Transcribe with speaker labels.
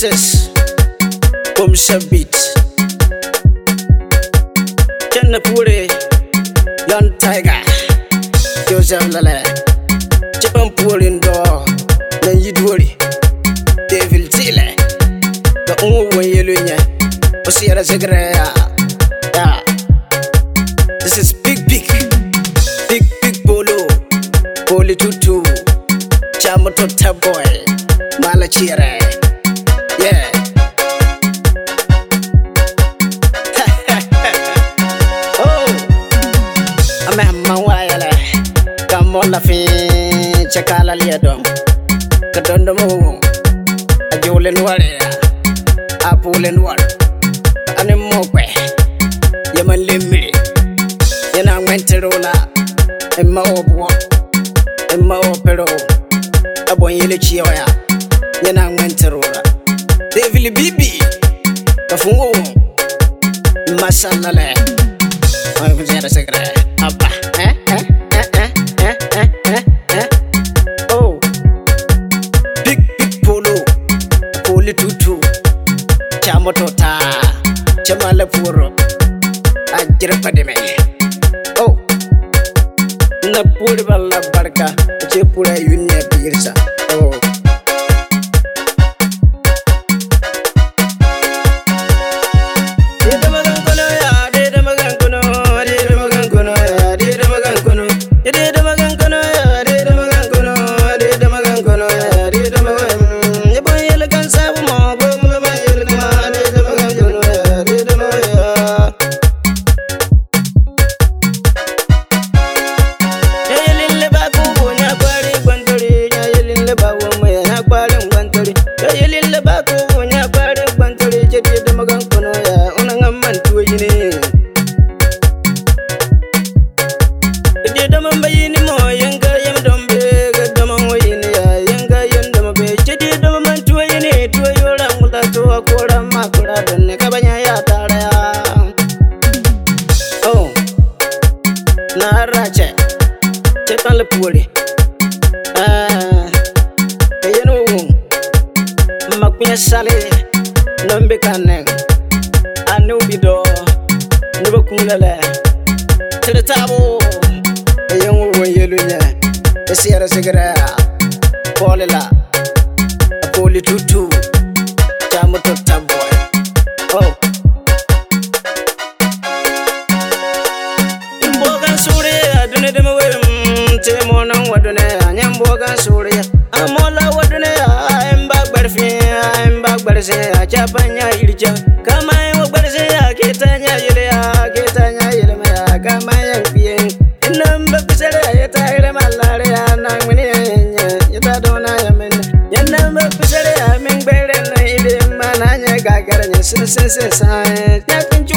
Speaker 1: This Boomsha beat Channa Puri Young Tiger Joseph Lale Chipan Purin door Then you do it Devil Tile The only Yelunya Osiera Segrea. Yeah. This is big Bolo Boli Tutu Chamoto Taboy Malachire. Yeah. Oh, I'm a mawayale. Come on, la fin, chakala liadom. Kadondomo, a jolin warrior, a pulling one, and a mope. Yaman limri, Yana went to rolla, and ma obo, and ma opero, a boy yelichioya, Yana went to rolla. Devil Bibi, the fool, Masala. I was at a secret. Oh, big polo, poli tutu, chamotota, chamala puro, a jirpademe. Oh, Napurvala barca, Chepura Unia Pirsa. Oh. Oh, Narache, Chetan Lepuri. You know, Macmia Sally, Numbikanen, I know Bido, Nubakunale, to the table, a young woman, Yelunya, the Sierra Segura, Polila, a Poli Tutu, Chamoto Taboy. Oh. Suria, do them away, Timon, what do I am Boga Suria? I'm all out, what do I'm back by I'm back by the Japanya Ilja. Come on, what is it? Ketanya, Ketanya, come on, being in number Pizzeria, Tire Malaria, and I'm winning. Yet don't I am in your number Pizzeria, I'm in bed and I man, I got a sense.